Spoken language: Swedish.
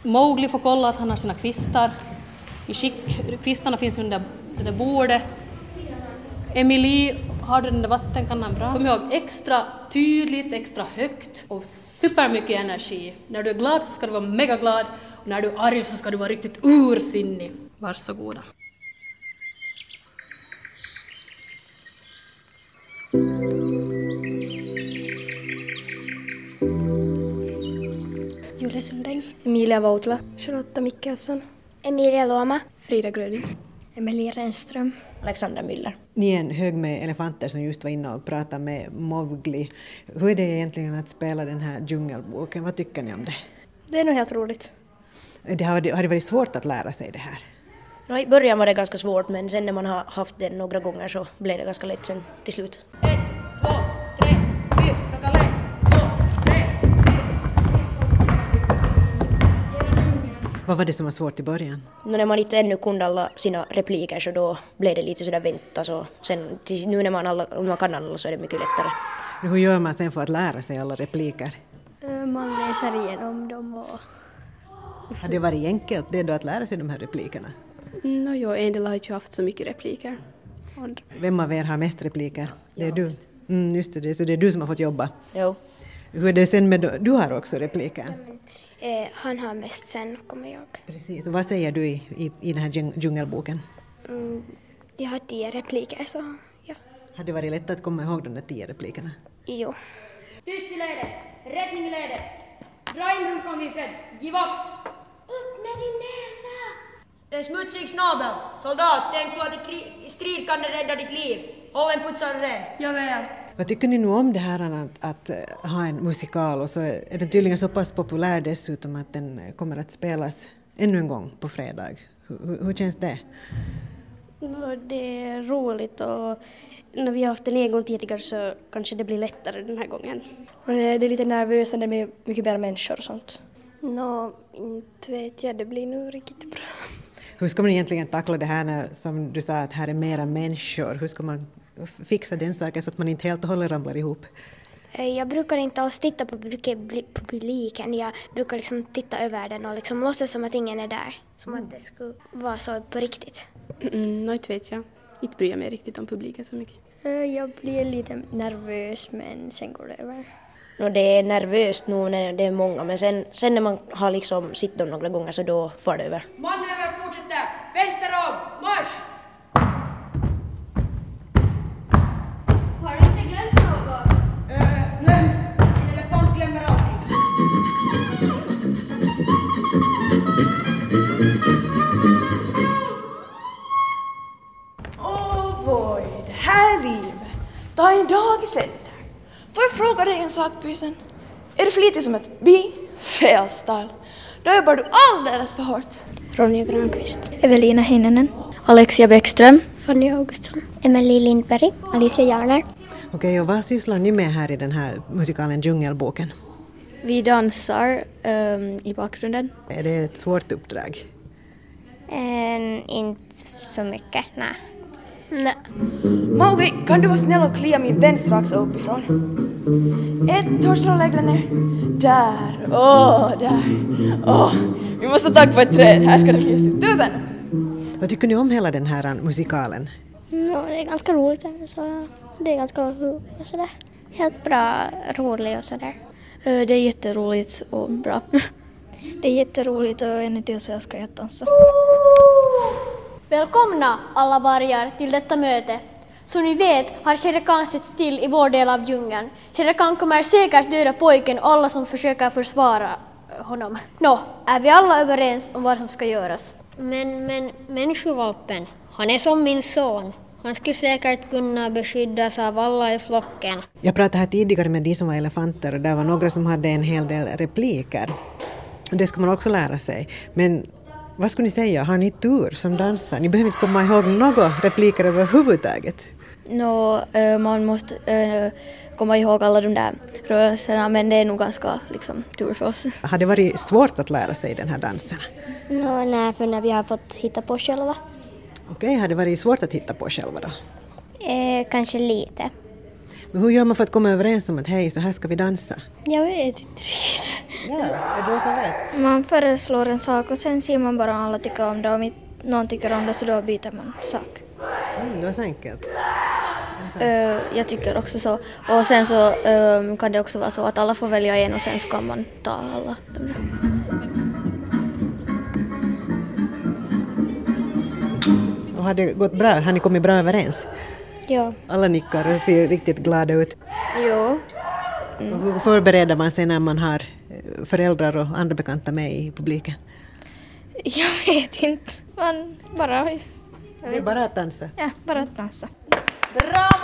Mowgli får kolla att han har sina kvistar i skick. Kvistarna finns under det där bordet. Emily, har du den där vattenkannan bra? Kom ihåg, extra tydligt, extra högt och supermycket energi. När du är glad så ska du vara mega glad och när du är arg så ska du vara riktigt ursinnig. Varsågoda. Julia Sundeng, Emilia Voutla, Charlotta Mikkelsson, Emilia Luoma, Frida Gröding, Emilia Renström, Alexander Müller. Ni är en hög med elefanter som just var inne och pratade med Mowgli. Hur är det egentligen att spela den här djungelboken? Vad tycker ni om det? Det är nog helt roligt. Har det varit svårt att lära sig det här? No, i början var det ganska svårt, men sen när man har haft det några gånger så blev det ganska lätt sen till slut. 1, 2, 3, 4, Rakale, 2, 3, 4. Vad var det som var svårt i början? När man inte ännu kunde alla sina repliker så då blev det lite sådär vänta. Så sen, nu när man kan alla så är det mycket lättare. Hur gör man sen för att lära sig alla repliker? Man läser igenom dem och... Har det varit enkelt det då att lära sig de här replikerna? En del har ju haft så mycket repliker. Vem av er har mest repliker? Det är du. Just det, så det är du som har fått jobba. Jo. Hur är det sen med du har också repliker? Han har mest sen, kommer jag. Precis, och vad säger du i den här djungelboken? Jag har 10 repliker, så ja. Har det varit lätt att komma ihåg de där 10 replikerna? Jo. Tyst i ledet! Räddning i ledet! Dra in rumpan vid Fred! Ge vakt! Upp med din näsa! En smutsig snabel! Soldat, tänk på att i strid kan det rädda ditt liv! Håll en putsad ren! Jag vet. Vad tycker ni nu om det här att ha en musikal, och så är den tydligen så pass populär dessutom att den kommer att spelas ännu en gång på fredag. Hur känns det? Det är roligt, och när vi har haft den en gång tidigare så kanske det blir lättare den här gången. Och det är lite nervösande med mycket mer människor och sånt. Inte vet jag, det blir nog riktigt bra. Hur ska man egentligen tackla det här som du sa att här är mera människor? Hur ska man fixa den saken så att man inte helt och hållet ramlar ihop? Jag brukar inte alls titta på publiken. Jag brukar liksom titta över den och liksom låtsas som att ingen är där. Som att det skulle vara så på riktigt. Inte vet jag. Inte bryr jag mig riktigt om publiken så mycket. Jag blir lite nervös, men sen går det över. Det är nervöst nu när det är många, men sen när man har liksom sitt dem några gånger så då får det över. Manöver fortsätter! Vänster om! Marsch! Har du inte glömt något? Glöm! En elefant glömmer allting. Boy, det här livet. Ta en dag i sänder. Får jag fråga dig en sak, pysen? Är du flitig som ett bi? Fel style. Då jobbar du alldeles för hårt. Ronja Granqvist. Evelina Heinänen. Alexia Bäckström. Fanny Augustsson. Emily Lindberg. Alicia Jarner. Okej, och vad sysslar ni med här i den här musikalen Djungelboken? Vi dansar i bakgrunden. Är det ett svårt uppdrag? Inte så mycket, nej. Mowgli, kan du vara snäll och klia min vänstra axel uppifrån? 1 hårstrå längre ner. Där. Där. Vi måste ta på ett träd. Här ska det klias till 1000. Vad tycker ni om hela den här musikalen? Det är ganska roligt. Så det är ganska sådär, helt bra, roligt och sådär. Det är jätteroligt och bra. Det är jätteroligt och en till så jag ska dansa. Välkomna alla vargar till detta möte. Som ni vet har Shere Khan sett still i vår del av djungeln. Shere Khan kommer säkert döda pojken och alla som försöker försvara honom. Är vi alla överens om vad som ska göras? Men människovalpen, han är som min son. Han skulle säkert kunna beskyddas av alla i flocken. Jag pratade här tidigare med de som var elefanter och där var några som hade en hel del repliker. Det ska man också lära sig. Men vad skulle ni säga? Har ni tur som dansar? Ni behöver inte komma ihåg några repliker överhuvudtaget. Man måste komma ihåg alla de där rörelserna, men det är nog ganska tur för oss. Har det varit svårt att lära sig den här dansen? Nej, för när vi har fått hitta på själva. Okej, har det varit svårt att hitta på själva då? Kanske lite. Men hur gör man för att komma överens om att hej, så här ska vi dansa? Jag vet inte riktigt. Ja, är det som vet? Man föreslår en sak och sen ser man bara om alla tycker om det. Om någon tycker om det så då byter man sak. Det var så enkelt. Jag tycker också så. Och sen så kan det också vara så att alla får välja en och sen så kan man ta alla de där. Och har det gått bra? Har ni kommit bra överens? Ja. Alla nickar och ser riktigt glada ut. Jo. Och hur förbereder man sig när man har föräldrar och andra bekanta med i publiken? Jag vet inte. Man bara... Det är bara att dansa. Ja, bara att dansa. Bra!